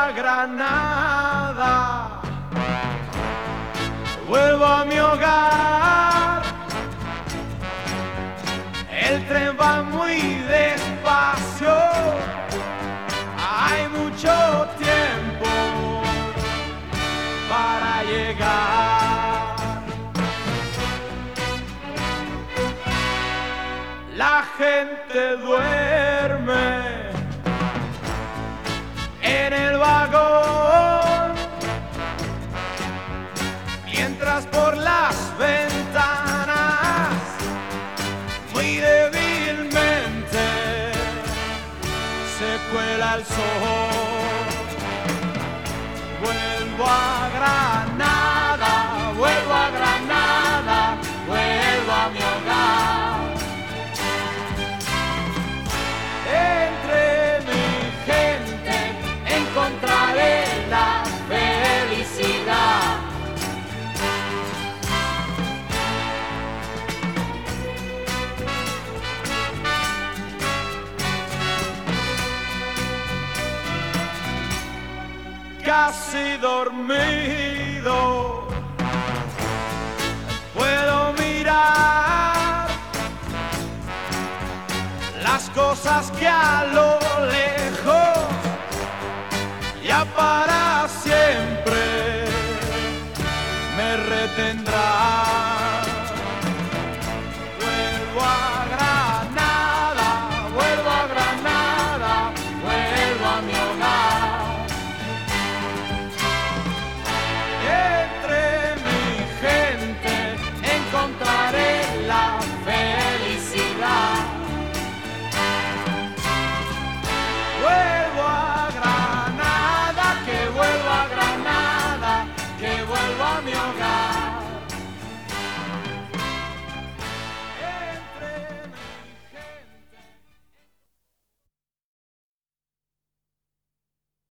a Granada, vuelvo a mi hogar. El tren va muy despacio, hay mucho tiempo para llegar. La gente duerme en el vagón, mientras por las ventanas muy débilmente se cuela el sol. Vuelvo a Granada, vuelvo a Granada, vuelvo a mi hogar. Entre mi gente encontraré la felicidad. Casi dormido puedo mirar las cosas que a lo lejos ya para siempre me retendrán. Vuelvo a Granada, vuelvo a Granada, vuelvo a mi hogar. Entre mi gente encontraré la